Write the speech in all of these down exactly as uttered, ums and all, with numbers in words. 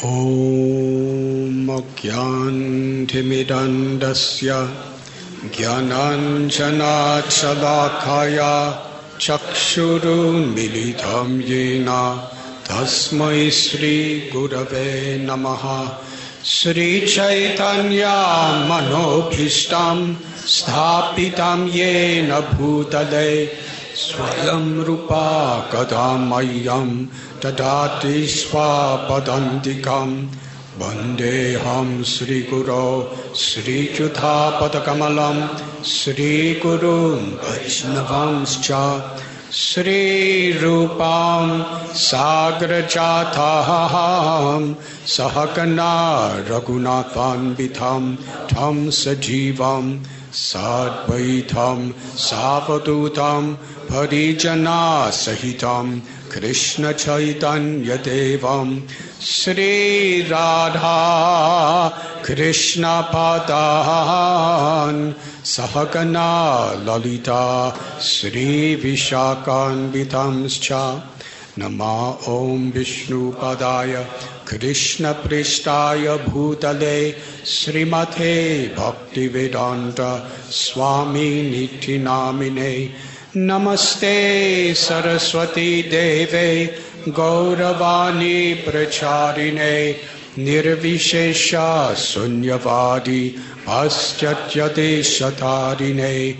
Om Gyantimidandasya Gyananjanachalakaya Chakshurunmilitam Yena Tasmai Sri Gurave Namaha. Sri Chaitanya Manobhishtam Sthapitam Yena Bhutale Swayam Rupa Kadamayam Tadati Swapadantikam Vandeham Sri Guru Sri Jutha Padakamalam Sri Gurun Vaishnavanscha Sri Rupam Sagrajathaham Sahakana Raghunathanvitham Tham Sajivam Sadvaitam Savadutam Parijana Sahitam Krishna Chaitanya Devam Sri Radha Krishna Padan Sahagana Lalita Sri Vishakan Vitamscha Nama Om Vishnu Padaya Krishna Prishtaya Bhutale Srimate Bhaktivedanta Swami Niti Namine Namaste Saraswati Deve Gauravani Pracharine Nirvishesha Sunyavadi Paschatya Shatarine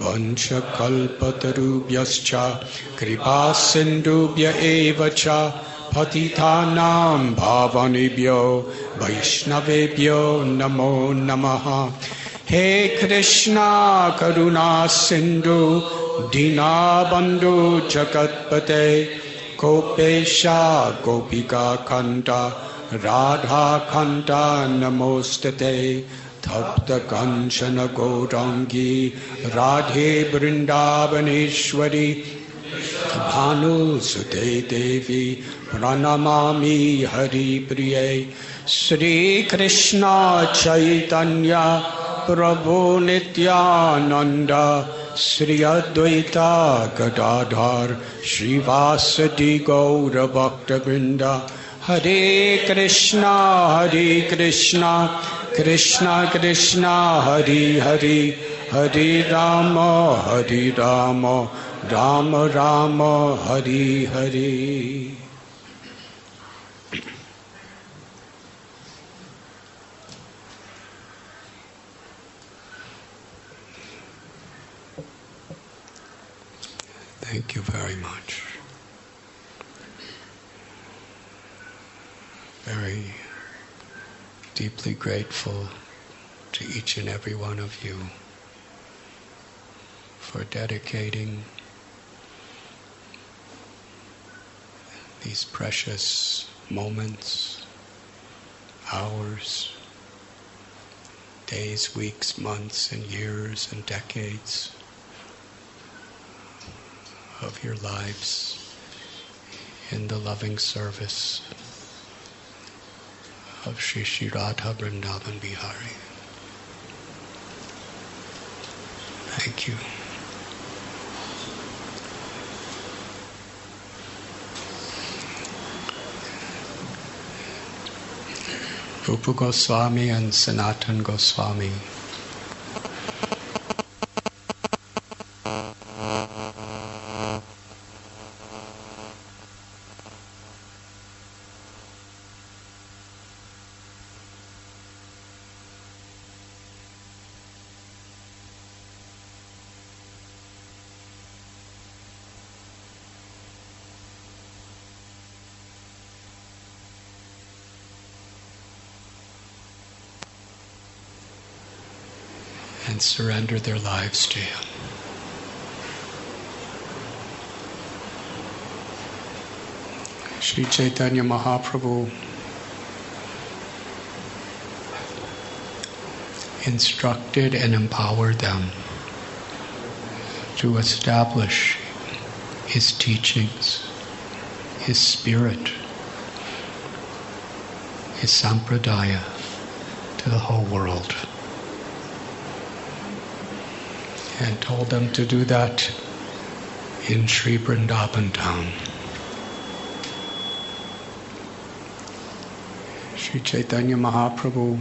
Vanchakalpatarubhyascha Kripa Sindubhya Evacha Patitanam Bhavanibhyo Vaishnavebhyo Namo Namaha. He Krishna Karuna Sindhu Dinabandhu Jagatpate Gopesha Gopika Kanta Radha Kanta Namostate Tapta Kanchana Gaurangi Radhe Vrindavaneshwari Bhanu Sute Devi Pranamami Hari Priye. Sri Krishna Chaitanya Prabhu Nityananda Sri Advaita Gadadhar Srivasadi Gaura Bhakta Vrinda. Hare Krishna Hare Krishna Krishna Krishna Hare Hare Hare Rama Hare Rama Rama Rama Hare Hare. Thank you very much. Very deeply grateful to each and every one of you for dedicating these precious moments, hours, days, weeks, months, and years, and decades of your lives in the loving service of Shri Shri Radha Vrindavan Bihari. Thank you. Rupa Goswami and Sanatan Goswami and surrender their lives to Him. Sri Chaitanya Mahaprabhu instructed and empowered them to establish His teachings, His spirit, His sampradaya to the whole world. And told them to do that in Sri Vrindavan town. Sri Chaitanya Mahaprabhu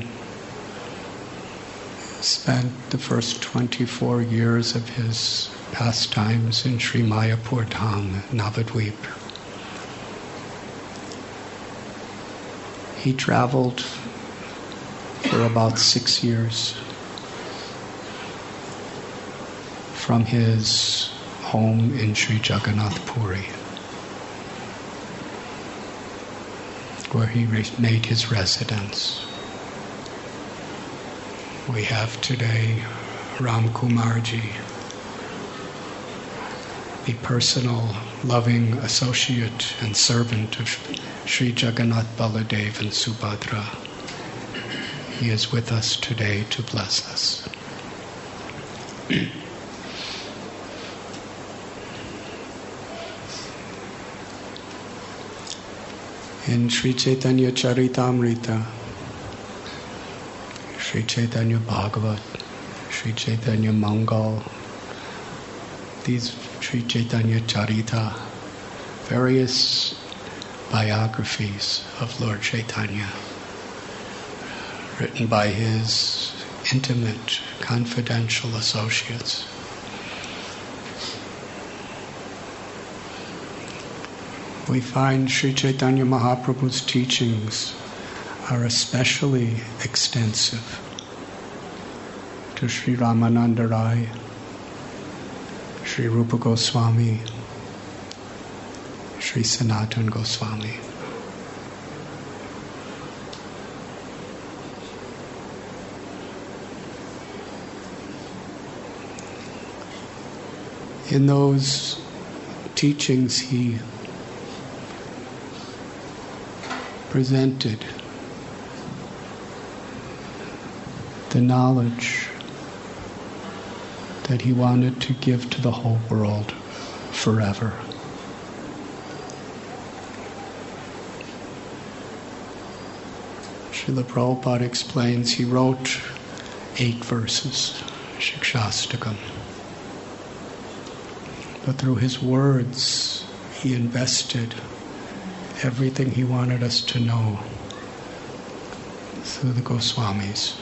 spent the first twenty-four years of his pastimes in Sri Mayapur Dham, Navadvip. He traveled for about six years from his home in Sri Jagannath Puri, where he made his residence. We have today Ram Kumarji, the personal, loving associate and servant of Sri Jagannath Baladev and Subhadra. He is with us today to bless us. In Sri Chaitanya Charitamrita, Sri Chaitanya Bhagavat, Sri Chaitanya Mangal, these Sri Chaitanya Charita, various biographies of Lord Chaitanya, written by his intimate, confidential associates. We find Sri Chaitanya Mahaprabhu's teachings are especially extensive to Sri Ramananda Rai, Sri Rupa Goswami, Sri Sanatana Goswami. In those teachings he presented the knowledge that he wanted to give to the whole world forever. Srila Prabhupada explains he wrote eight verses, Shikshastakam. But through his words, he invested everything he wanted us to know through the Goswamis.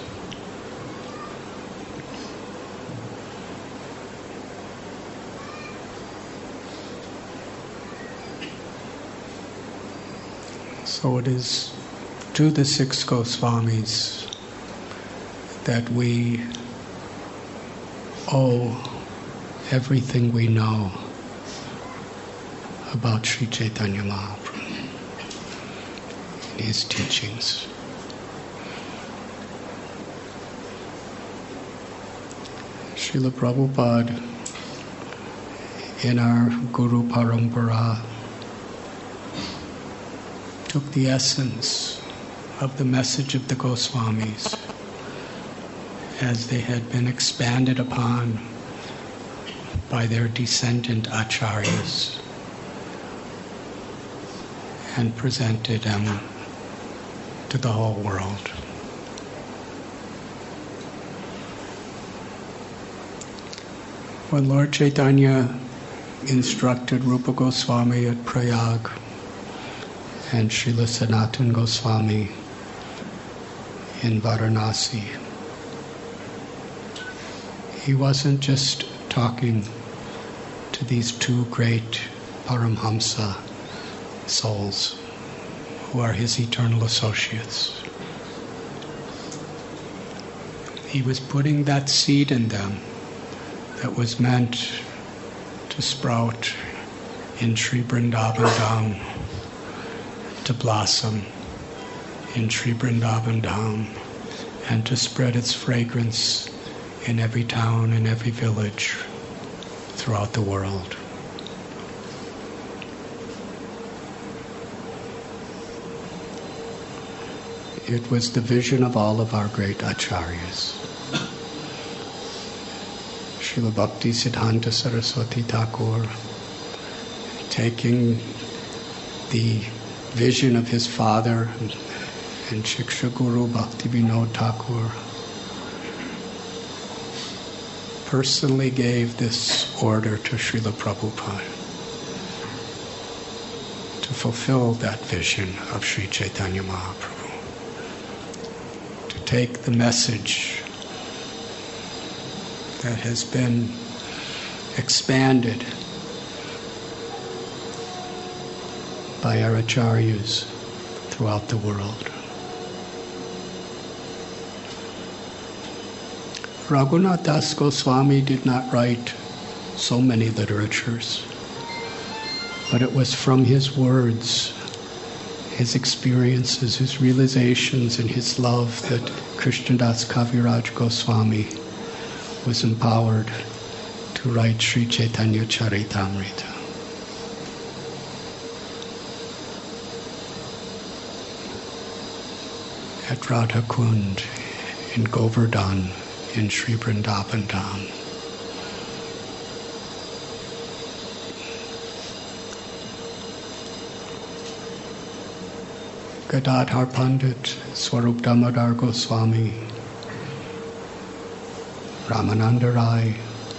So it is to the six Goswamis that we owe everything we know about Sri Chaitanya Mahaprabhu and his teachings. Srila Prabhupada, in our Guru Parampara, took the essence of the message of the Goswamis as they had been expanded upon by their descendant acharyas and presented them to the whole world. When Lord Chaitanya instructed Rupa Goswami at Prayag and Srila Sanatana Goswami in Varanasi, he wasn't just talking to these two great Paramhamsa souls who are his eternal associates. He was putting that seed in them that was meant to sprout in Sri Vrindavan Dham, to blossom in Sri Vrindavan Dham, and to spread its fragrance in every town and every village throughout the world. It was the vision of all of our great acharyas. Srila Bhakti Siddhanta Saraswati Thakur, taking the vision of his father and, and Shiksha Guru Bhakti Vinod Thakur, personally gave this order to Srila Prabhupada to fulfill that vision of Sri Chaitanya Mahaprabhu. take the message that has been expanded by our acharyas throughout the world. Raghunath Das Goswami did not write so many literatures, but it was from his words, his experiences, his realizations, and his love that Krishnadas Kaviraj Goswami was empowered to write Sri Chaitanya Charitamrita. At Radha Kund in Govardhan in Sri Vrindavan Dham. Gadadhar Pandit, Swarup Damodar Goswami, Ramananda Rai,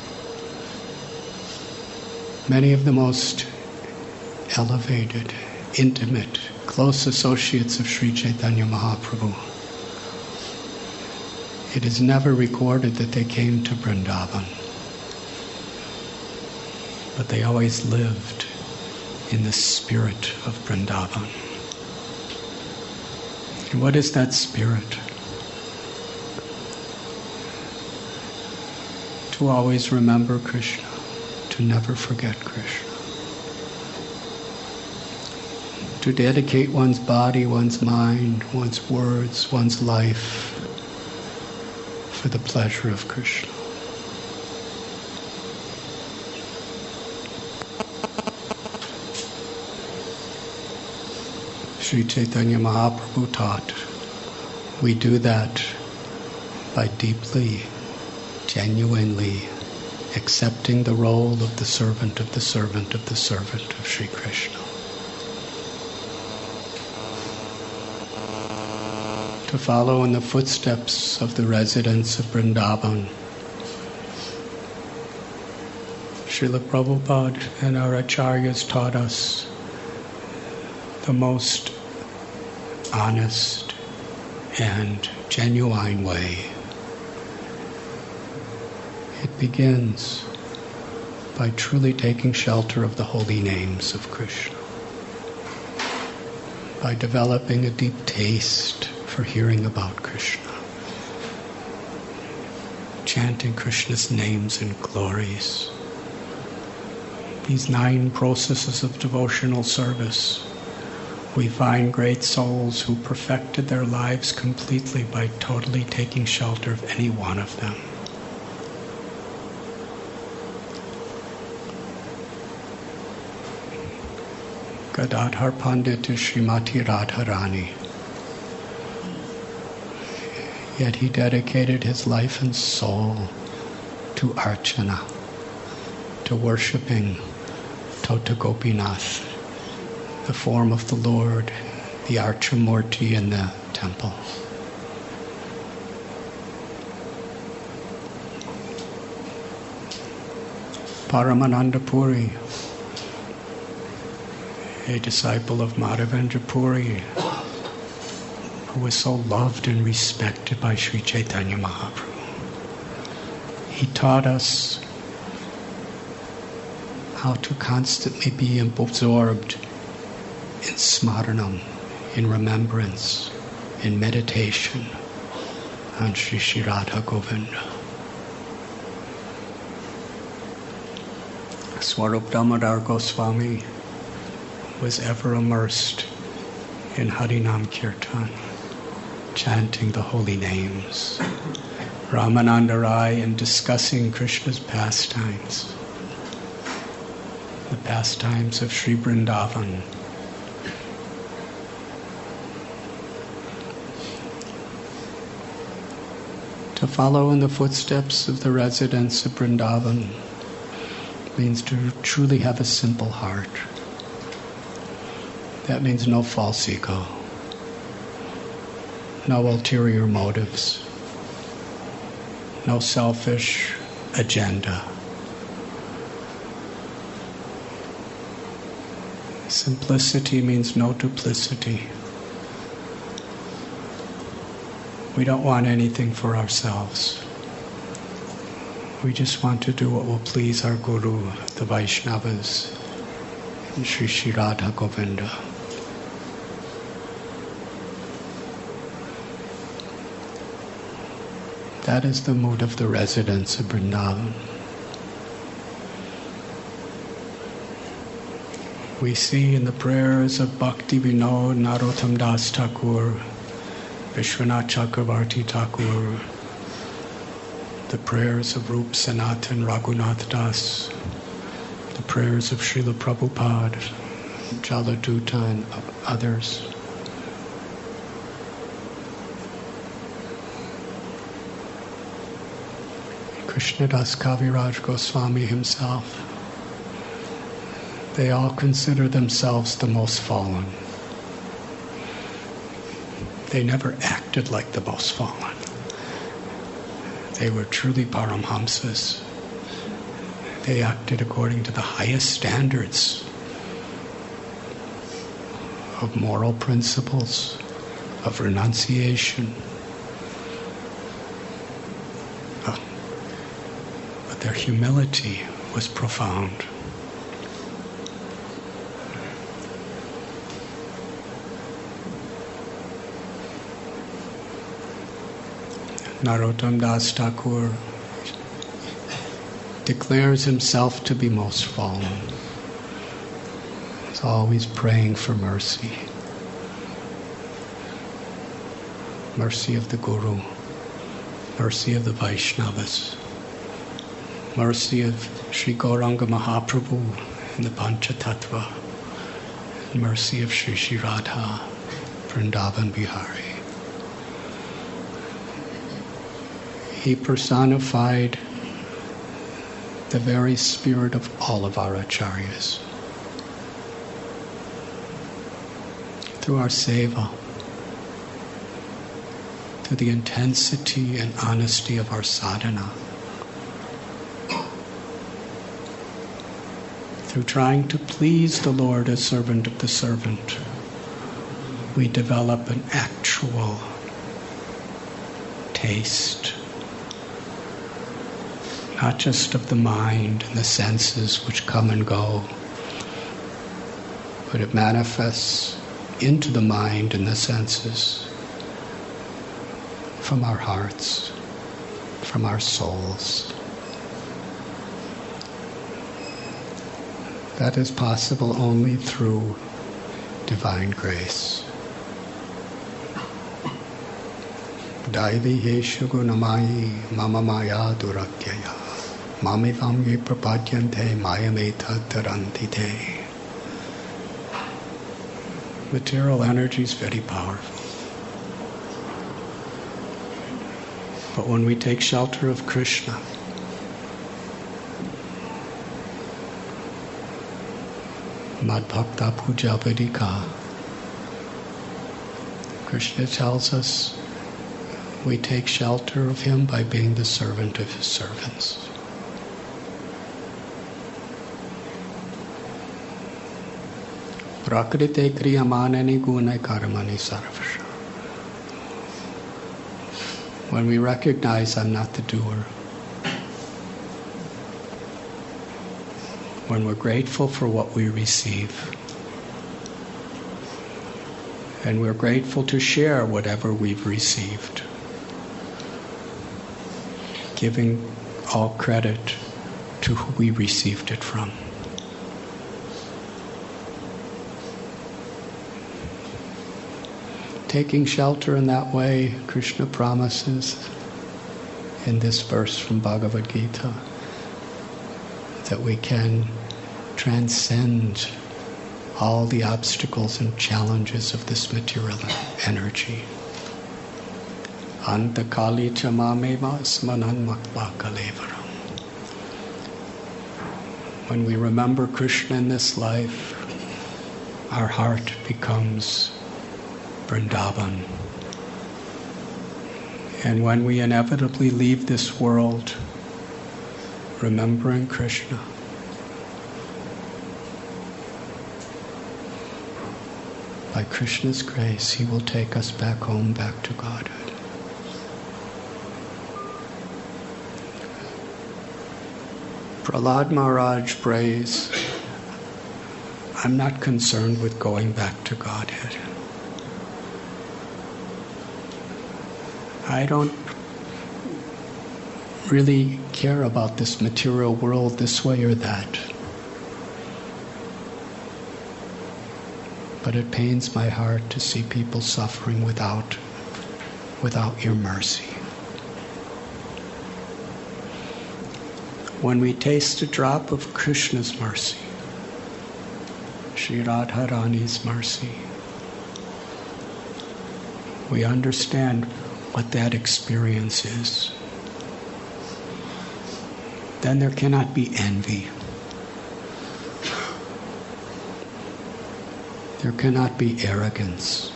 many of the most elevated, intimate, close associates of Sri Chaitanya Mahaprabhu. It is never recorded that they came to Vrindavan, but they always lived in the spirit of Vrindavan. And what is that spirit? To always remember Krishna, to never forget Krishna. To dedicate one's body, one's mind, one's words, one's life for the pleasure of Krishna. Sri Chaitanya Mahaprabhu taught, we do that by deeply, genuinely accepting the role of the servant of the servant of the servant of Sri Krishna. To follow in the footsteps of the residents of Vrindavan. Srila Prabhupada and our acharyas taught us the most honest and genuine way. It begins by truly taking shelter of the holy names of Krishna, by developing a deep taste for hearing about Krishna, chanting Krishna's names and glories. These nine processes of devotional service, we find great souls who perfected their lives completely by totally taking shelter of any one of them. Gadadhar Pandit is Srimati Radharani. Yet he dedicated his life and soul to Archana, to worshipping Tota Gopinath, the form of the Lord, the Archamurti in the temple. Paramananda Puri, a disciple of Madhavendra Puri, who was so loved and respected by Sri Chaitanya Mahaprabhu. He taught us how to constantly be absorbed in smaranam, in remembrance, in meditation on Sri Sri Radha Govinda. Swarup Damodar Goswami was ever immersed in Harinam Kirtan, chanting the holy names. Ramananda Rai in discussing Krishna's pastimes, the pastimes of Sri Vrindavan. To follow in the footsteps of the residents of Vrindavan means to truly have a simple heart. That means no false ego, no ulterior motives, no selfish agenda. Simplicity means no duplicity. We don't want anything for ourselves. We just want to do what will please our Guru, the Vaishnavas, and Sri Sri Radha Govinda. That is the mood of the residents of Vrindavan. We see in the prayers of Bhakti Vinod Narottam Das Thakur, Vishwanath Chakravarti Thakur, the prayers of Rup Sanatan Raghunath Das, the prayers of Srila Prabhupada, Jaladuta and others. Krishnadas Kaviraj Goswami himself, they all consider themselves the most fallen. They never acted like the most fallen. They were truly Paramhamsas. They acted according to the highest standards of moral principles, of renunciation. Uh, but their humility was profound. Narottam Das Thakur declares himself to be most fallen. He's always praying for mercy. Mercy of the Guru, mercy of the Vaishnavas, mercy of Sri Gauranga Mahaprabhu and the Panchatattva, and mercy of Sri Sri Radha, Vrindavan Bihari. He personified the very spirit of all of our acharyas. Through our seva, through the intensity and honesty of our sadhana, through trying to please the Lord as servant of the servant, we develop an actual taste, not just of the mind and the senses which come and go, but it manifests into the mind and the senses from our hearts, from our souls. That is possible only through divine grace. Daivi Yeshu Gunamayi Mama Maya Durakyaya Mamivam Ye Prapadyante Mayameta Tarantite. Material energy is very powerful. But when we take shelter of Krishna, Madbhakta Puja Vedika, Krishna tells us we take shelter of him by being the servant of his servants. Prakrite kriyamanani gunai karmani sarvasha. When we recognize I'm not the doer, when we're grateful for what we receive, and we're grateful to share whatever we've received, giving all credit to who we received it from. Taking shelter in that way, Krishna promises in this verse from Bhagavad Gita that we can transcend all the obstacles and challenges of this material energy. Antakali chamameva smanan makva kalevaram. When we remember Krishna in this life, our heart becomes Vrindavan. And when we inevitably leave this world, remembering Krishna, by Krishna's grace, he will take us back home, back to Godhood. Prahlad Maharaj prays, I'm not concerned with going back to Godhead. I don't really care about this material world this way or that. But it pains my heart to see people suffering without, without your mercy. When we taste a drop of Krishna's mercy, Sri Radharani's mercy, we understand what that experience is. Then there cannot be envy. There cannot be arrogance.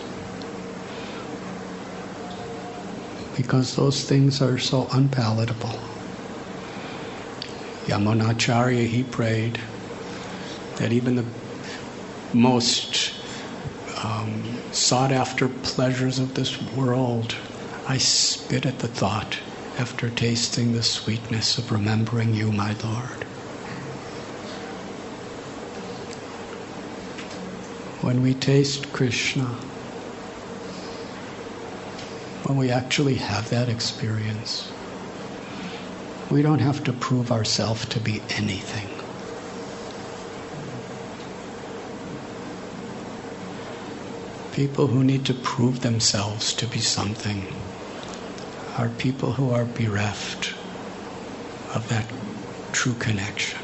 Because those things are so unpalatable. Yamunacharya, he prayed that even the most um, sought-after pleasures of this world, I spit at the thought after tasting the sweetness of remembering you, my Lord. When we taste Krishna, when we actually have that experience, we don't have to prove ourselves to be anything. People who need to prove themselves to be something are people who are bereft of that true connection.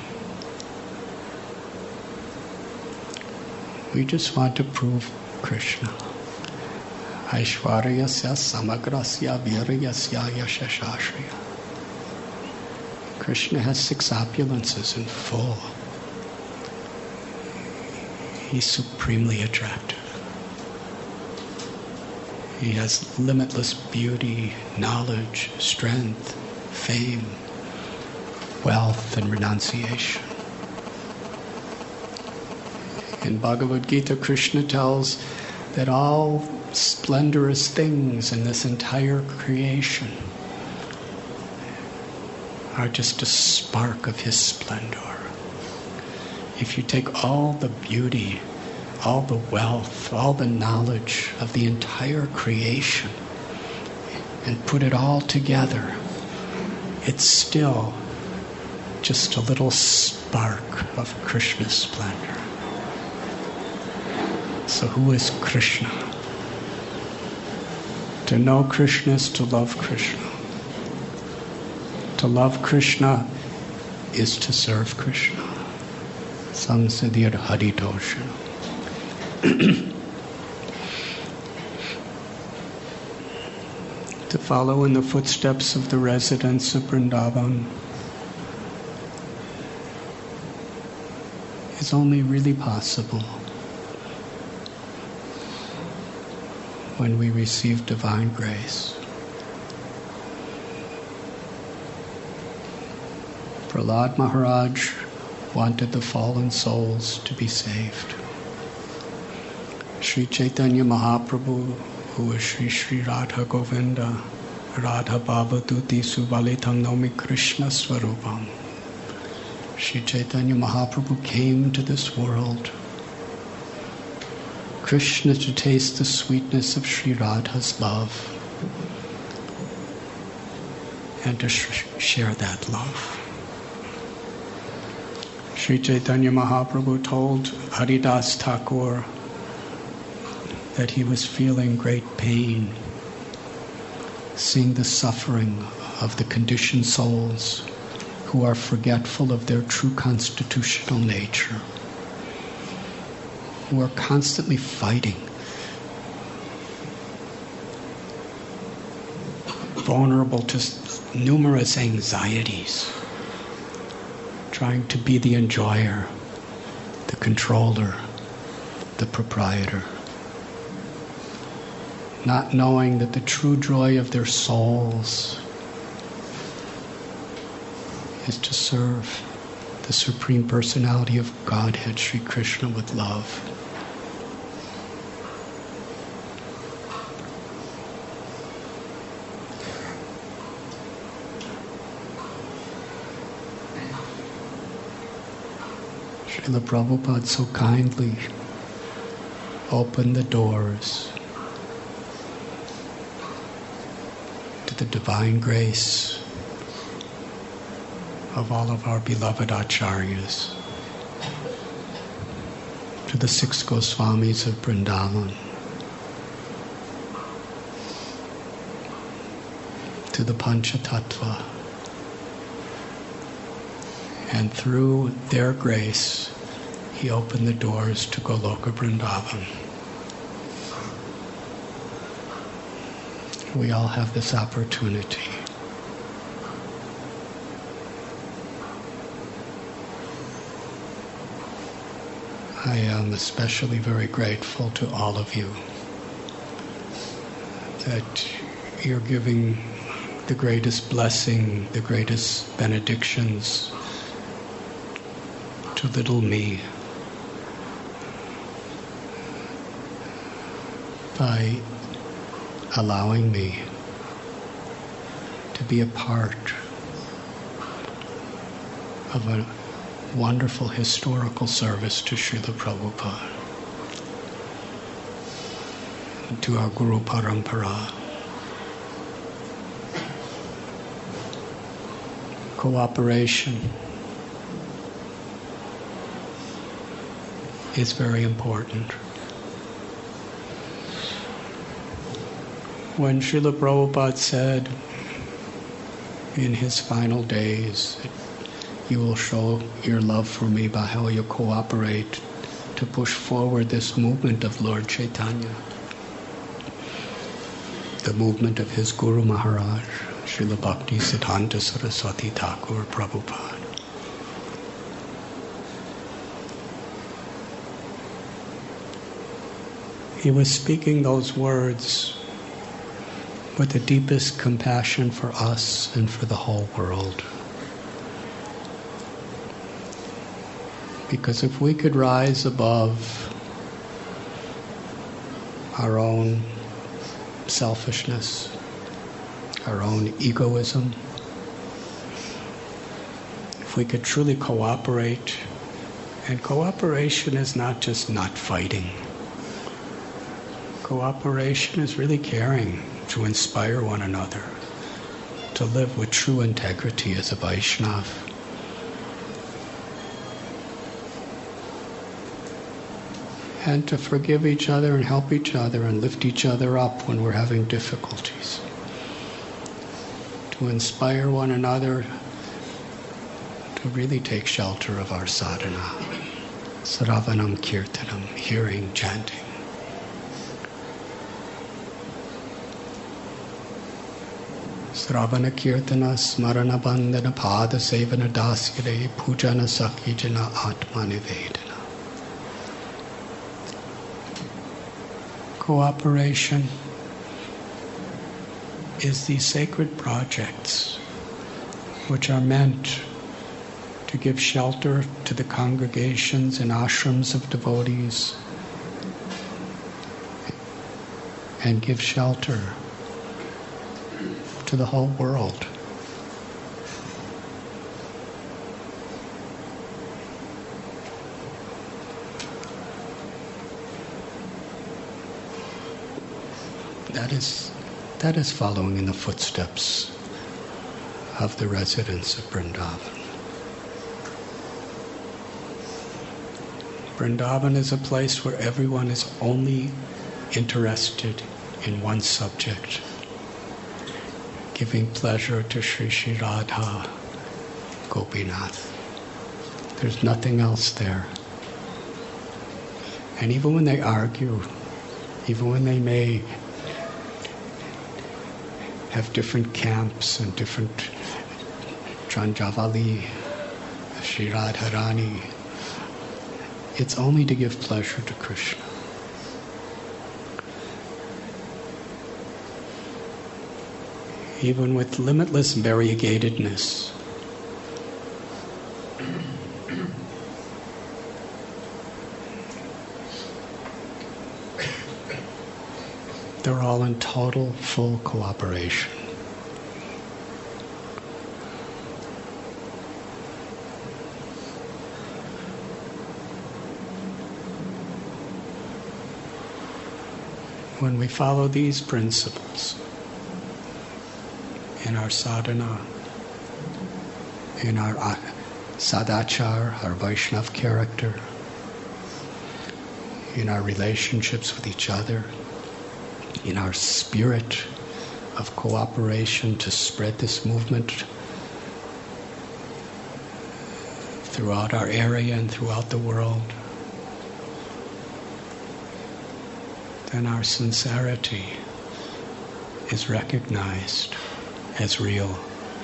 We just want to prove Krishna. Aishwaryasya samagrasya viryasya yashashashriya. Krishna has six opulences in full. He's supremely attractive. He has limitless beauty, knowledge, strength, fame, wealth, and renunciation. In Bhagavad Gita, Krishna tells that all splendorous things in this entire creation are just a spark of his splendor. If you take all the beauty, all the wealth, all the knowledge of the entire creation and put it all together, it's still just a little spark of Krishna's splendor. So who is Krishna? To know Krishna is to love Krishna. To love Krishna is to serve Krishna. Samsiddhir Haritosha. To follow in the footsteps of the residents of Vrindavan is only really possible when we receive divine grace. Prahlad Maharaj wanted the fallen souls to be saved. Sri Chaitanya Mahaprabhu, who is Sri Sri Radha Govinda, Radha Bhavaduti Subalitam Nomi Krishna Swarupam. Sri Chaitanya Mahaprabhu came to this world, Krishna to taste the sweetness of Sri Radha's love and to sh- share that love. Sri Chaitanya Mahaprabhu told Haridas Thakur that he was feeling great pain, seeing the suffering of the conditioned souls who are forgetful of their true constitutional nature, who are constantly fighting, vulnerable to numerous anxieties, trying to be the enjoyer, the controller, the proprietor, not knowing that the true joy of their souls is to serve the Supreme Personality of Godhead, Sri Krishna, with love. Srila Prabhupada so kindly opened the doors to the divine grace of all of our beloved acharyas, to the six Goswamis of Vrindavan, to the Panchatattva, and through their grace, he opened the doors to Goloka Vrindavan. We all have this opportunity. I am especially very grateful to all of you that you're giving the greatest blessing, the greatest benedictions to little me by allowing me to be a part of a wonderful historical service to Srila Prabhupada, and to our Guru Parampara. Cooperation is very important. When Srila Prabhupada said in his final days, you will show your love for me by how you cooperate to push forward this movement of Lord Chaitanya, the movement of his Guru Maharaj, Srila Bhakti Siddhanta Saraswati Thakur Prabhupada. He was speaking those words with the deepest compassion for us and for the whole world. Because if we could rise above our own selfishness, our own egoism, if we could truly cooperate, and cooperation is not just not fighting. Cooperation is really caring to inspire one another, to live with true integrity as a Vaishnava. And to forgive each other and help each other and lift each other up when we're having difficulties. To inspire one another to really take shelter of our sadhana. Sravanam Kirtanam, hearing, chanting. Sravana Kirtana Smarana Bandhana Pada Sevana Dasyare Pujana Sakijana Atma Nivedana. Cooperation is these sacred projects which are meant to give shelter to the congregations and ashrams of devotees and give shelter to the whole world. That is, that is following in the footsteps of the residents of Vrindavan. Vrindavan is a place where everyone is only interested in one subject, giving pleasure to Sri Sri Radha Gopinath. There's nothing else there. And even when they argue, even when they may have different camps and different Janjavali, Sri Radharani, it's only to give pleasure to Krishna. Even with limitless variegatedness, they're all in total, full cooperation. when we follow these principles in our sadhana, in our sadachar, our Vaishnav character, in our relationships with each other, in our spirit of cooperation to spread this movement throughout our area and throughout the world, then our sincerity is recognized as real.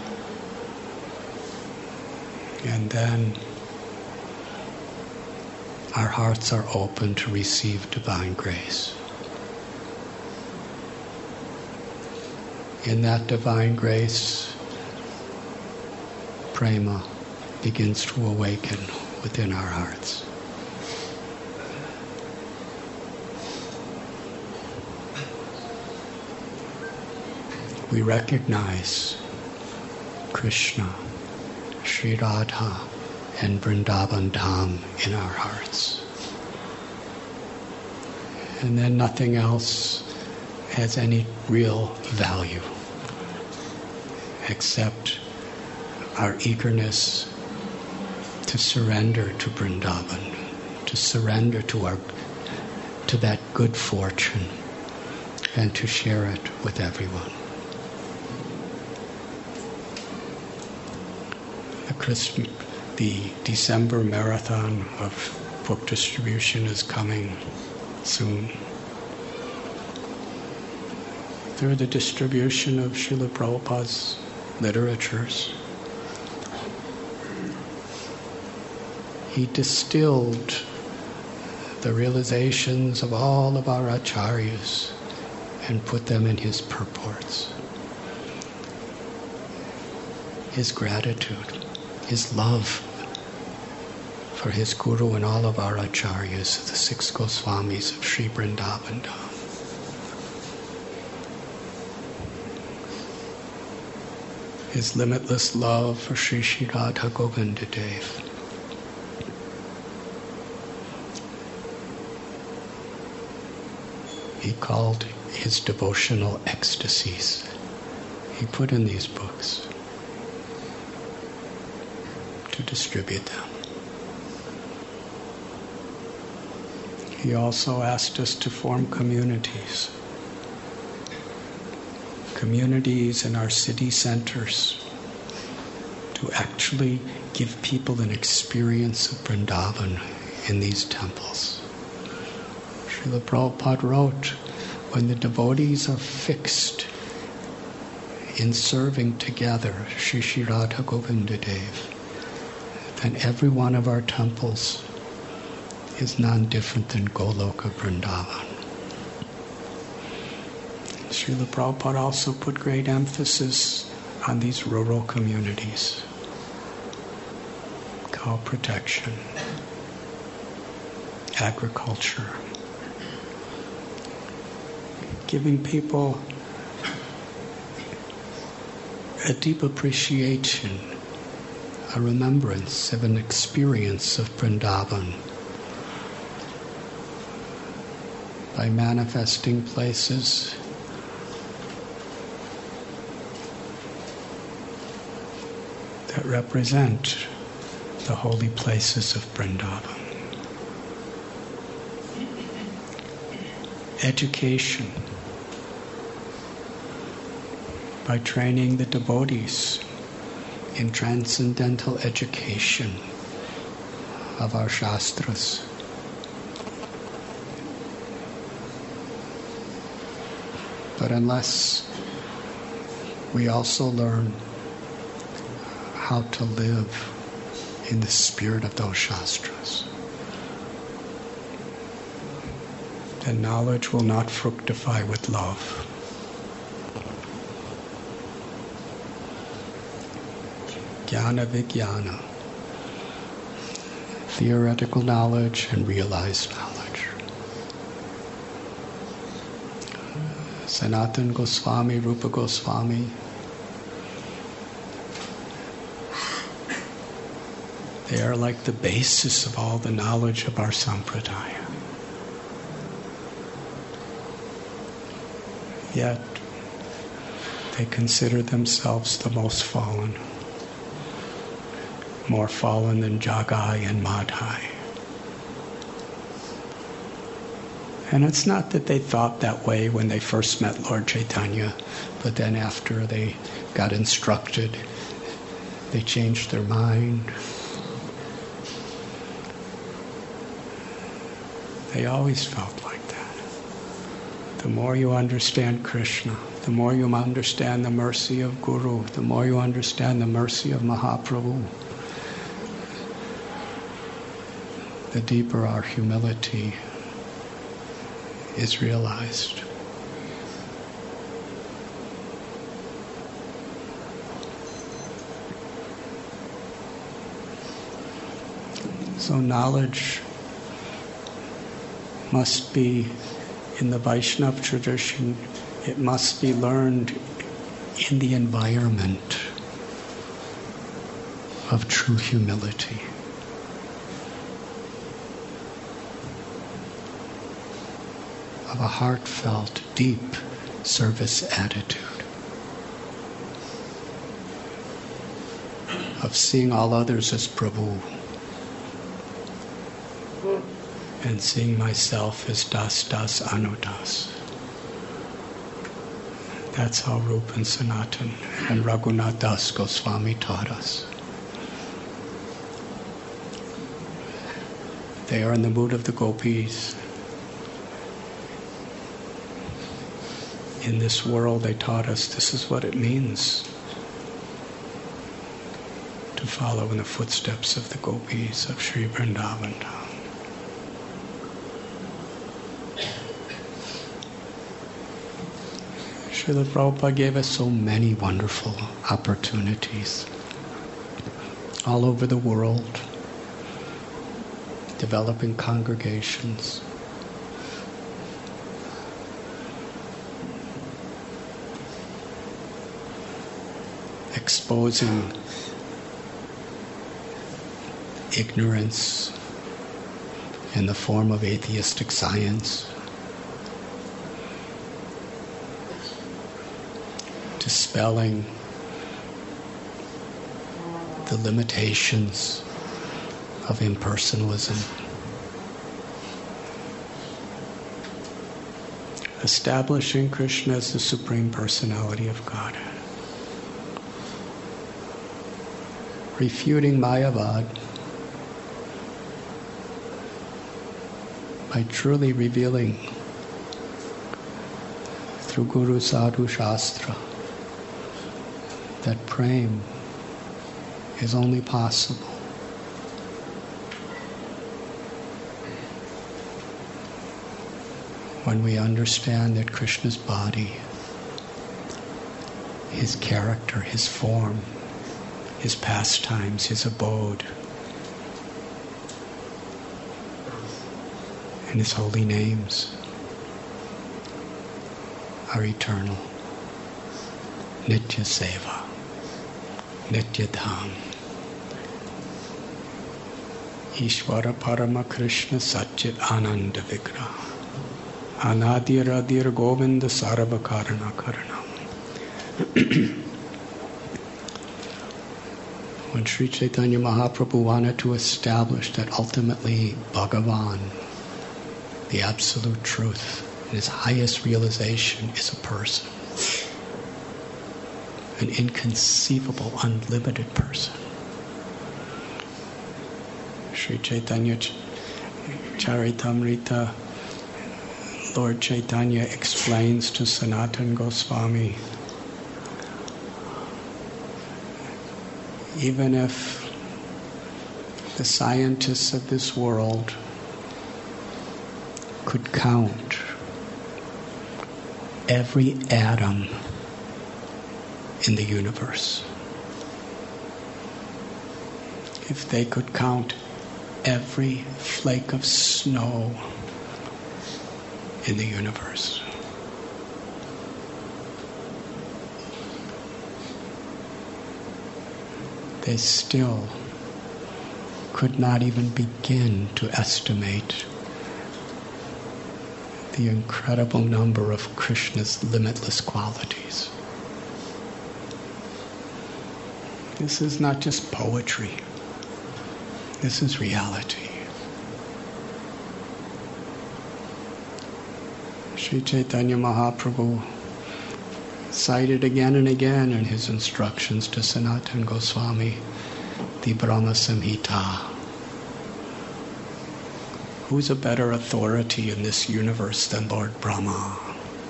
And then our hearts are open to receive divine grace. In that divine grace, prema begins to awaken within our hearts. We recognize Krishna, Sri Radha, and Vrindavan Dham in our hearts. And then nothing else has any real value except our eagerness to surrender to Vrindavan, to surrender to our to that good fortune, and to share it with everyone. The Christ- the December marathon of book distribution is coming soon. Through the distribution of Srila Prabhupada's literatures, he distilled the realizations of all of our acharyas and put them in his purports. His gratitude, his love for his guru and all of our acharyas, the six Goswamis of Sri Vrindavan Dham. His limitless love for Sri Sri Radha Govinda Dev. He called his devotional ecstasies. He put in these books to distribute them. He also asked us to form communities. Communities in our city centers to actually give people an experience of Vrindavan in these temples. Srila Prabhupada wrote, when the devotees are fixed in serving together Sri Sri Radha Govinda Dev, then every one of our temples is none different than Goloka Vrindavan. Srila Prabhupada also put great emphasis on these rural communities. Cow protection, agriculture, giving people a deep appreciation, a remembrance of an experience of Vrindavan by manifesting places that represent the holy places of Vrindavan. Education, by training the devotees in transcendental education of our Shastras. But unless we also learn how to live in the spirit of those Shastras, then knowledge will not fructify with love. Jnana Vijnana, theoretical knowledge and realized knowledge. Sanatana Goswami, Rupa Goswami, they are like the basis of all the knowledge of our sampradaya. yet they consider themselves the most fallen, more fallen than Jagai and Madhai. And it's not that they thought that way when they first met Lord Chaitanya, but then after they got instructed, they changed their mind. They always felt like that. The more you understand Krishna, the more you understand the mercy of Guru, the more you understand the mercy of Mahaprabhu, the deeper our humility is realized. So knowledge must be, in the Vaishnava tradition, it must be learned in the environment of true humility. Of a heartfelt, deep service attitude. Of seeing all others as Prabhu. And seeing myself as Das Das Anudas. That's how Rupa and Sanatan and Raghunath Das Goswami taught us. They are in the mood of the gopis. In this world, they taught us this is what it means to follow in the footsteps of the gopis of Sri Vrindavan. Srila Prabhupada gave us so many wonderful opportunities all over the world, developing congregations, exposing ignorance in the form of atheistic science, dispelling the limitations of impersonalism, establishing Krishna as the Supreme Personality of God, refuting Mayavad by truly revealing through Guru Sadhu Shastra that prem is only possible when we understand that Krishna's body, his character, his form, his pastimes, his abode, and his holy names are eternal. Nitya Seva, Nitya Dham. Ishvara Parama Krishna Satchit Ananda Vigraha. Anadir Adir Govinda Sarva Karana Karanam. When Sri Chaitanya Mahaprabhu wanted to establish that ultimately Bhagavan, the absolute truth, and his highest realization is a person, an inconceivable, unlimited person. Sri Chaitanya Charitamrita, Lord Chaitanya explains to Sanatan Goswami, even if the scientists of this world could count every atom in the universe, if they could count every flake of snow in the universe, they still could not even begin to estimate the incredible number of Krishna's limitless qualities. This is not just poetry. This is reality. Sri Chaitanya Mahaprabhu cited again and again in his instructions to Sanatana Goswami the Brahma Samhita. Who's a better authority in this universe than Lord Brahma?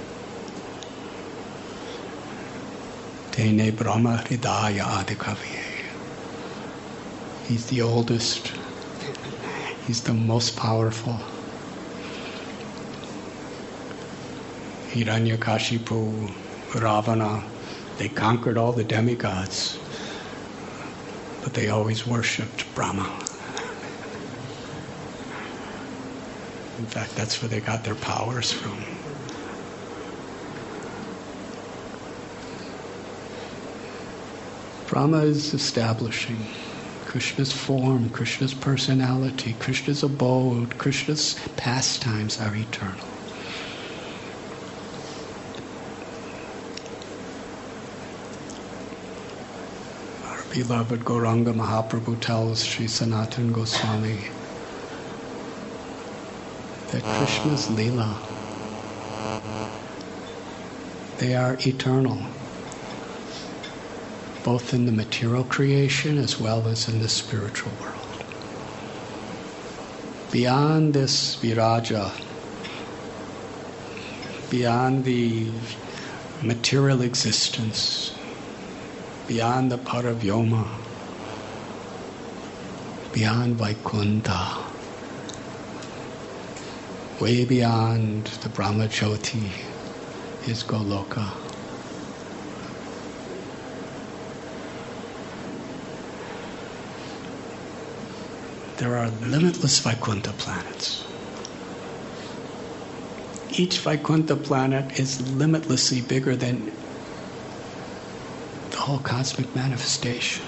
Tene Brahma Hridaya Adikaviye. He's the oldest. He's the most powerful. Hiranyakashipu, Ravana, they conquered all the demigods, but they always worshipped Brahma. In fact, that's where they got their powers from. Brahma is establishing Krishna's form, Krishna's personality, Krishna's abode, Krishna's pastimes are eternal. Our beloved Gauranga Mahaprabhu tells Sri Sanatana Goswami that Krishna's Leela, they are eternal, both in the material creation as well as in the spiritual world. Beyond this viraja, beyond the material existence, beyond the paravyoma, beyond Vaikuntha, way beyond the Brahmajyoti is Goloka. There are limitless Vaikuntha planets. Each Vaikuntha planet is limitlessly bigger than the whole cosmic manifestation.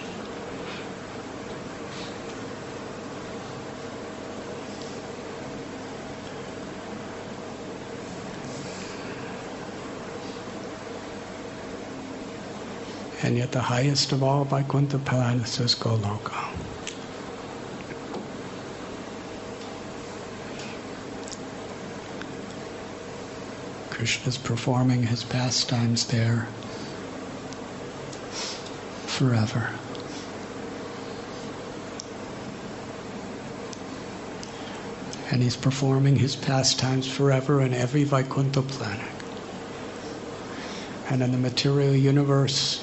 And yet the highest of all Vaikuntha planets is Goloka. Krishna's performing his pastimes there forever. And he's performing his pastimes forever in every Vaikuntha planet. And in the material universe,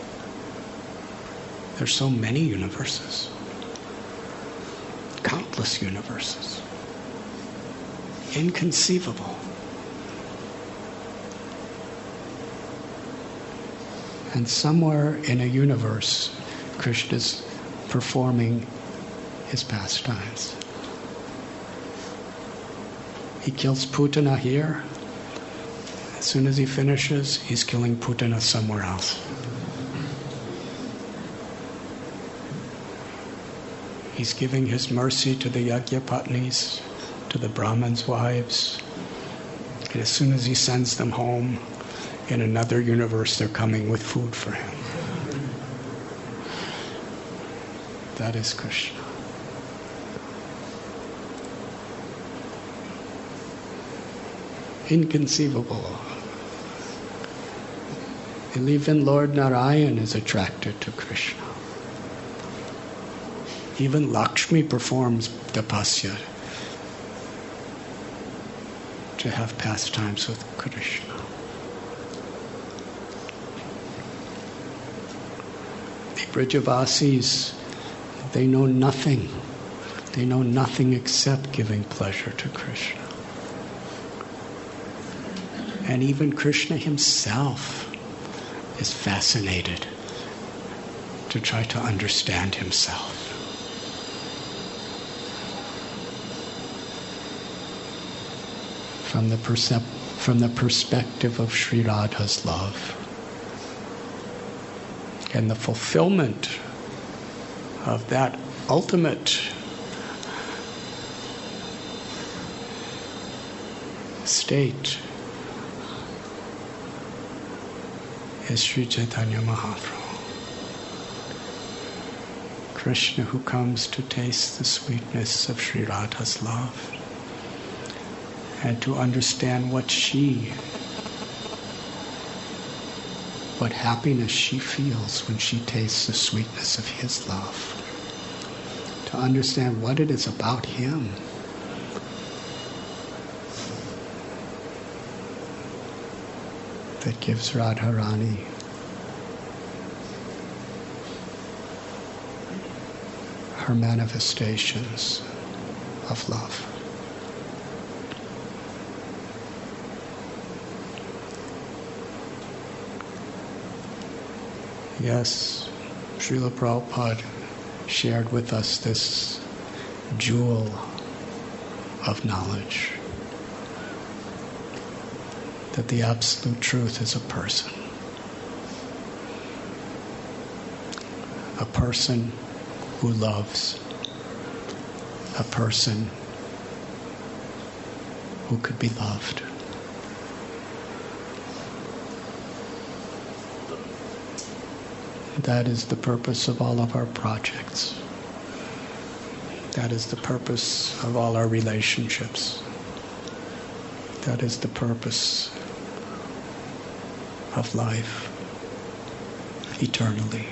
there's so many universes. Countless universes. Inconceivable. And somewhere in a universe, Krishna's performing his pastimes. He kills Putana here. As soon as he finishes, he's killing Putana somewhere else. He's giving his mercy to the Yagyapatnis, to the Brahmins' wives. And as soon as he sends them home, in another universe, they're coming with food for him. That is Krishna. Inconceivable. And even Lord Narayan is attracted to Krishna. Even Lakshmi performs tapasya to have pastimes with Krishna. Brajavasis, they know nothing. They know nothing except giving pleasure to Krishna. And even Krishna himself is fascinated to try to understand himself. From the, percep- from the perspective of Sri Radha's love. And the fulfillment of that ultimate state is Sri Chaitanya Mahaprabhu. Krishna who comes to taste the sweetness of Sri Radha's love and to understand what she, what happiness she feels when she tastes the sweetness of his love. To understand what it is about him that gives Radharani her manifestations of love. Yes, Srila Prabhupada shared with us this jewel of knowledge, that the absolute truth is a person. A person who loves, a person who could be loved. That is the purpose of all of our projects. That is the purpose of all our relationships. That is the purpose of life eternally.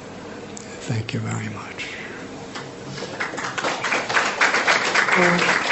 Thank you very much.